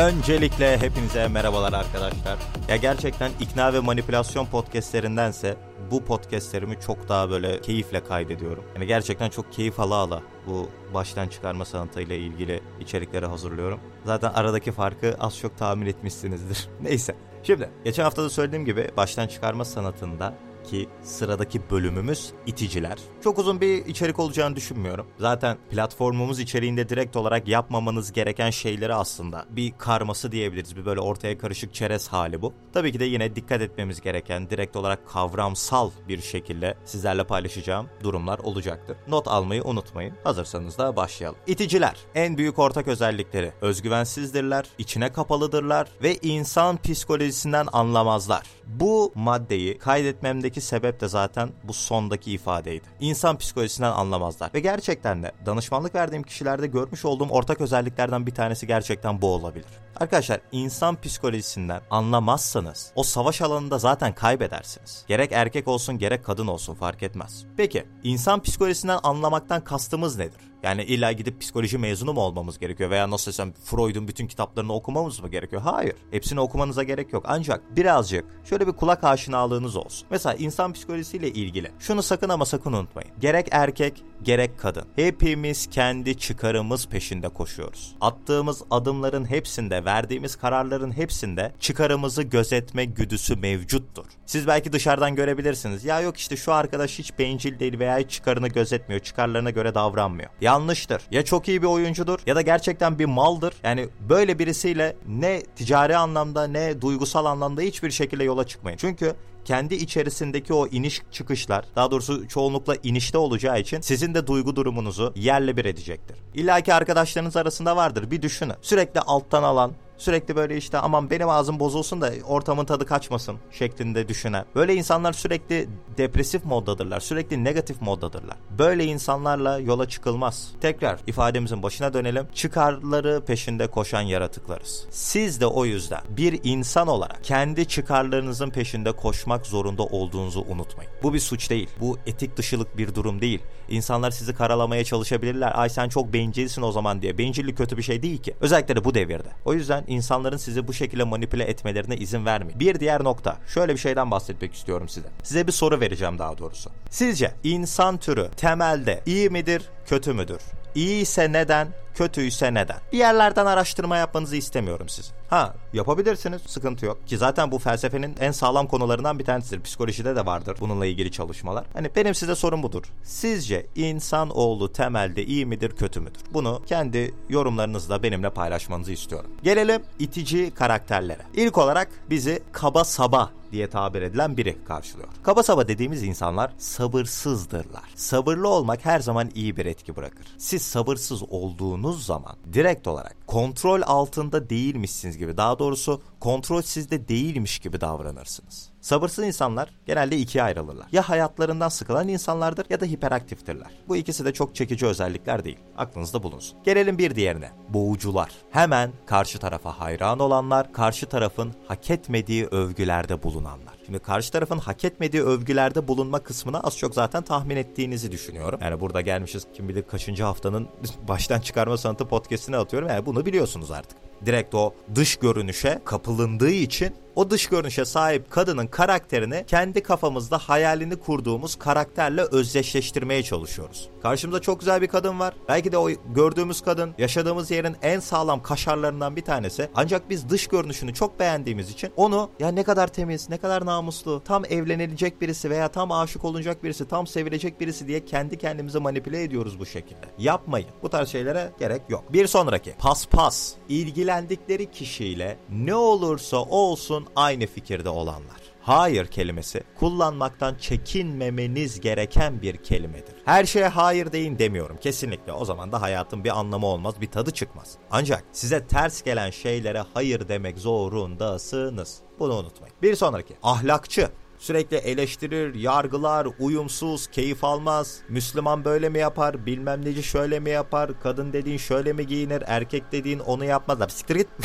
Öncelikle hepinize merhabalar arkadaşlar. Ya gerçekten ikna ve manipülasyon podcastlerindense bu podcastlerimi çok daha böyle keyifle kaydediyorum. Yani gerçekten çok keyif ala bu baştan çıkarma sanatıyla ilgili içerikleri hazırlıyorum. Zaten aradaki farkı az çok tahmin etmişsinizdir. Neyse. Şimdi geçen hafta da söylediğim gibi baştan çıkarma sanatında ki sıradaki bölümümüz iticiler. Çok uzun bir içerik olacağını düşünmüyorum. Zaten platformumuz içeriğinde direkt olarak yapmamanız gereken şeyleri aslında bir karması diyebiliriz. Bir böyle ortaya karışık çerez hali bu. Tabii ki de yine dikkat etmemiz gereken direkt olarak kavramsal bir şekilde sizlerle paylaşacağım durumlar olacaktır. Not almayı unutmayın. Hazırsanız da başlayalım. İticiler en büyük ortak özellikleri özgüvensizdirler, içine kapalıdırlar ve insan psikolojisinden anlamazlar. Bu maddeyi kaydetmemdeki sebep de zaten bu sondaki ifadeydi. İnsan psikolojisinden anlamazlar. Ve gerçekten de danışmanlık verdiğim kişilerde görmüş olduğum ortak özelliklerden bir tanesi gerçekten bu olabilir. Arkadaşlar insan psikolojisinden anlamazsanız o savaş alanında zaten kaybedersiniz. Gerek erkek olsun gerek kadın olsun fark etmez. Peki insan psikolojisinden anlamaktan kastımız nedir? Yani illa gidip psikoloji mezunu mu olmamız gerekiyor veya nasıl desem Freud'un bütün kitaplarını okumamız mı gerekiyor? Hayır. Hepsini okumanıza gerek yok. Ancak birazcık şöyle bir kulak aşinalığınız olsun. Mesela insan psikolojisiyle ilgili şunu sakın ama sakın unutmayın. Gerek erkek gerek kadın. Hepimiz kendi çıkarımız peşinde koşuyoruz. Attığımız adımların hepsinde, verdiğimiz kararların hepsinde çıkarımızı gözetme güdüsü mevcuttur. Siz belki dışarıdan görebilirsiniz. Ya yok işte şu arkadaş hiç bencil değil veya hiç çıkarını gözetmiyor, çıkarlarına göre davranmıyor. Yanlıştır. Ya çok iyi bir oyuncudur ya da gerçekten bir maldır. Yani böyle birisiyle ne ticari anlamda ne duygusal anlamda hiçbir şekilde yola çıkmayın. Çünkü kendi içerisindeki o iniş çıkışlar, daha doğrusu çoğunlukla inişte olacağı için sizin de duygu durumunuzu yerle bir edecektir. İlla ki arkadaşlarınız arasında vardır. Bir düşünün. Sürekli alttan alan, sürekli böyle işte aman benim ağzım bozulsun da ortamın tadı kaçmasın şeklinde düşünen. Böyle insanlar sürekli depresif moddadırlar. Sürekli negatif moddadırlar. Böyle insanlarla yola çıkılmaz. Tekrar ifademizin başına dönelim. Çıkarları peşinde koşan yaratıklarız. Siz de o yüzden bir insan olarak kendi çıkarlarınızın peşinde koşmak zorunda olduğunuzu unutmayın. Bu bir suç değil. Bu etik dışılık bir durum değil. İnsanlar sizi karalamaya çalışabilirler. Ay sen çok bencilsin o zaman diye. Bencillik kötü bir şey değil ki. Özellikle de bu devirde. O yüzden insanların sizi bu şekilde manipüle etmelerine izin vermeyin. Bir diğer nokta. Şöyle bir şeyden bahsetmek istiyorum size. Size bir soru vereceğim daha doğrusu. Sizce insan türü temelde iyi midir, kötü müdür? İyi ise neden, kötüyse neden? Bir yerlerden araştırma yapmanızı istemiyorum sizin. Yapabilirsiniz, sıkıntı yok. Ki zaten bu felsefenin en sağlam konularından bir tanesidir. Psikolojide de vardır bununla ilgili çalışmalar. Benim size sorum budur. Sizce insanoğlu temelde iyi midir, kötü müdür? Bunu kendi yorumlarınızla benimle paylaşmanızı istiyorum. Gelelim itici karakterlere. İlk olarak bizi kaba saba diye tabir edilen biri karşılıyor. Kaba saba dediğimiz insanlar sabırsızdırlar. Sabırlı olmak her zaman iyi bir etki bırakır. Siz sabırsız olduğunuz zaman direkt olarak kontrol altında değilmişsiniz gibi, daha doğrusu kontrol sizde değilmiş gibi davranırsınız. Sabırsız insanlar genelde ikiye ayrılırlar. Ya hayatlarından sıkılan insanlardır ya da hiperaktiftirler. Bu ikisi de çok çekici özellikler değil. Aklınızda bulunsun. Gelelim bir diğerine. Boğucular. Hemen karşı tarafa hayran olanlar, karşı tarafın hak etmediği övgülerde bulunanlar. Şimdi karşı tarafın hak etmediği övgülerde bulunma kısmına az çok zaten tahmin ettiğinizi düşünüyorum. Yani burada gelmişiz kim bilir kaçıncı haftanın baştan çıkarma sanatı podcast'ine atıyorum. Yani bunu biliyorsunuz artık. Direkt o dış görünüşe kapılındığı için o dış görünüşe sahip kadının karakterini kendi kafamızda hayalini kurduğumuz karakterle özdeşleştirmeye çalışıyoruz. Karşımızda çok güzel bir kadın var. Belki de o gördüğümüz kadın yaşadığımız yerin en sağlam kaşarlarından bir tanesi. Ancak biz dış görünüşünü çok beğendiğimiz için onu ya ne kadar temiz, ne kadar namuslu, tam evlenilecek birisi veya tam aşık olunacak birisi, tam sevilecek birisi diye kendi kendimize manipüle ediyoruz bu şekilde. Yapmayın. Bu tarz şeylere gerek yok. Bir sonraki. Paspas. İlgilendikleri kişiyle ne olursa olsun aynı fikirde olanlar. Hayır kelimesi kullanmaktan çekinmemeniz gereken bir kelimedir. Her şeye hayır deyin demiyorum kesinlikle. O zaman da hayatın bir anlamı olmaz, bir tadı çıkmaz. Ancak size ters gelen şeylere hayır demek zorundasınız. Bunu unutmayın. Bir sonraki. Ahlakçı. Sürekli eleştirir, yargılar, uyumsuz, keyif almaz. Müslüman böyle mi yapar, bilmem neci şöyle mi yapar, kadın dediğin şöyle mi giyinir, erkek dediğin onu yapmazlar. Siktir git.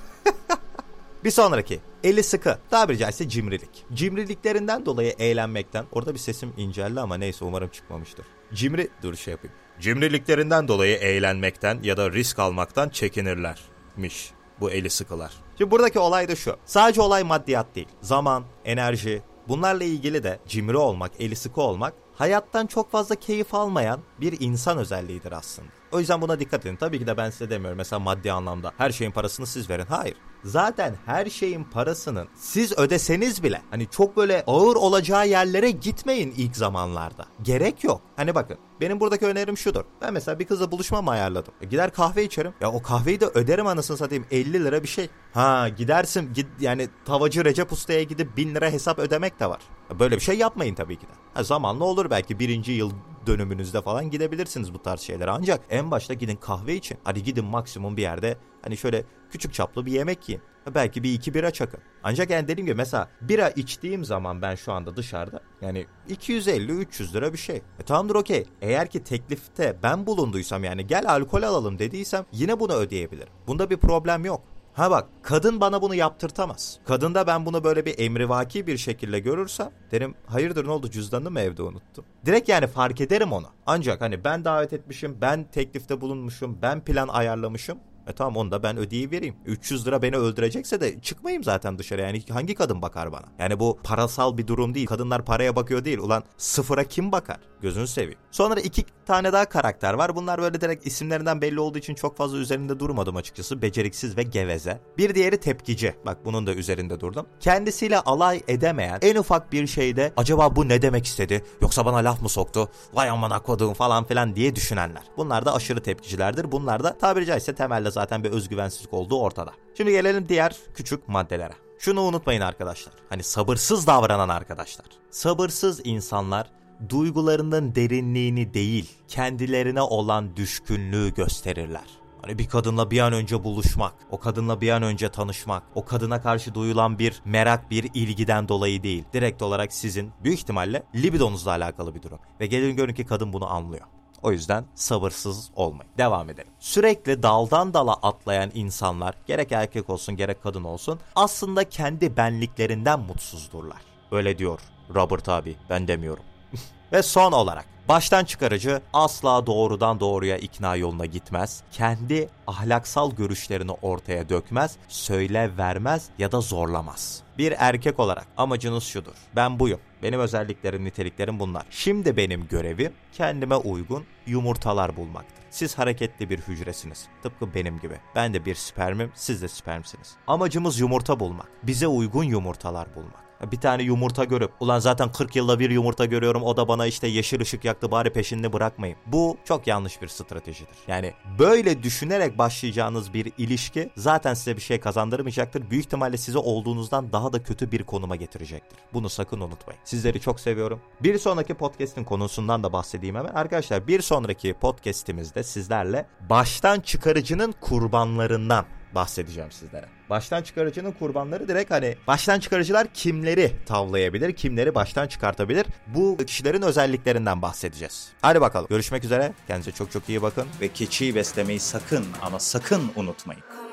Bir sonraki. Eli sıkı. Tabiri caizse cimrilik. Cimriliklerinden dolayı eğlenmekten. Orada bir sesim inceldi ama neyse umarım çıkmamıştır. Cimriliklerinden dolayı eğlenmekten ya da risk almaktan çekinirlermiş. bu eli sıkılar. Şimdi buradaki olay da şu. Sadece olay maddiyat değil. Zaman, enerji, bunlarla ilgili de cimri olmak, eli sıkı olmak hayattan çok fazla keyif almayan bir insan özelliğidir aslında. O yüzden buna dikkat edin. Tabii ki de ben size demiyorum mesela maddi anlamda her şeyin parasını siz verin. Hayır. Zaten her şeyin parasının siz ödeseniz bile hani çok böyle ağır olacağı yerlere gitmeyin ilk zamanlarda. Gerek yok. Hani bakın benim buradaki önerim şudur. Ben mesela bir kızla buluşma mı ayarladım? Gider kahve içerim. Ya o kahveyi de öderim anasını satayım. 50 lira bir şey. Gidersin yani tavacı Recep Usta'ya gidip 1000 lira hesap ödemek de var. Böyle bir şey yapmayın tabii ki de. Zamanla olur belki 1. yıl dönümünüzde falan gidebilirsiniz bu tarz şeylere. Ancak en başta gidin kahve için. Hadi gidin maksimum bir yerde hani şöyle küçük çaplı bir yemek yiyin. Belki bir 2 bira çakın. Ancak yani dediğim gibi mesela bira içtiğim zaman ben şu anda dışarıda yani 250-300 lira bir şey. Tamamdır okey. Eğer ki teklifte ben bulunduysam yani gel alkol alalım dediysem yine bunu ödeyebilirim. Bunda bir problem yok. Bak kadın bana bunu yaptırtamaz. Kadında ben bunu böyle bir emrivaki bir şekilde görürsem derim hayırdır ne oldu cüzdanını mı evde unuttum. Direkt yani fark ederim onu. Ancak hani ben davet etmişim, ben teklifte bulunmuşum, ben plan ayarlamışım. Tamam onu da ben ödeyivereyim. 300 lira beni öldürecekse de çıkmayayım zaten dışarı. Yani hangi kadın bakar bana? Yani bu parasal bir durum değil. Kadınlar paraya bakıyor değil. Ulan sıfıra kim bakar? Gözünü seveyim. Sonra 2 tane daha karakter var. Bunlar böyle direkt isimlerinden belli olduğu için çok fazla üzerinde durmadım açıkçası. Beceriksiz ve geveze. Bir diğeri tepkici. Bak bunun da üzerinde durdum. Kendisiyle alay edemeyen en ufak bir şeyde acaba bu ne demek istedi? Yoksa bana laf mı soktu? Vay amına kodum falan filan diye düşünenler. Bunlar da aşırı tepkicilerdir. Bunlar da tabiri caizse temelde zaten bir özgüvensizlik olduğu ortada. Şimdi gelelim diğer küçük maddelere. Şunu unutmayın arkadaşlar. Hani sabırsız davranan arkadaşlar. Sabırsız insanlar duygularının derinliğini değil, kendilerine olan düşkünlüğü gösterirler. Hani bir kadınla bir an önce buluşmak, o kadınla bir an önce tanışmak, o kadına karşı duyulan bir merak, bir ilgiden dolayı değil. Direkt olarak sizin büyük ihtimalle libidonuzla alakalı bir durum. Ve gelin görün ki kadın bunu anlıyor. O yüzden sabırsız olmayın. Devam edelim. Sürekli daldan dala atlayan insanlar, gerek erkek olsun gerek kadın olsun, aslında kendi benliklerinden mutsuzdurlar. Öyle diyor Robert abi, ben demiyorum. Ve son olarak, baştan çıkarıcı asla doğrudan doğruya ikna yoluna gitmez, kendi ahlaksal görüşlerini ortaya dökmez, söyle vermez ya da zorlamaz. Bir erkek olarak amacınız şudur: ben buyum, benim özelliklerim, niteliklerim bunlar. Şimdi benim görevim kendime uygun yumurtalar bulmaktır. Siz hareketli bir hücresiniz, tıpkı benim gibi. Ben de bir spermim, siz de spermsiniz. Amacımız yumurta bulmak, bize uygun yumurtalar bulmak. Bir tane yumurta görüp ulan zaten 40 yılda bir yumurta görüyorum, o da bana işte yeşil ışık yaktı, bari peşinde bırakmayın. Bu çok yanlış bir stratejidir. Yani böyle düşünerek başlayacağınız bir ilişki zaten size bir şey kazandırmayacaktır. Büyük ihtimalle sizi olduğunuzdan daha da kötü bir konuma getirecektir. Bunu sakın unutmayın. Sizleri çok seviyorum. Bir sonraki podcast'in konusundan da bahsedeyim hemen. Arkadaşlar bir sonraki podcast'imizde sizlerle baştan çıkarıcının kurbanlarından bahsedeceğim sizlere. Baştan çıkarıcının kurbanları direkt hani baştan çıkarıcılar kimleri tavlayabilir, kimleri baştan çıkartabilir? Bu kişilerin özelliklerinden bahsedeceğiz. Hadi bakalım. Görüşmek üzere. Kendinize çok çok iyi bakın. Ve keçiyi beslemeyi sakın ama sakın unutmayın.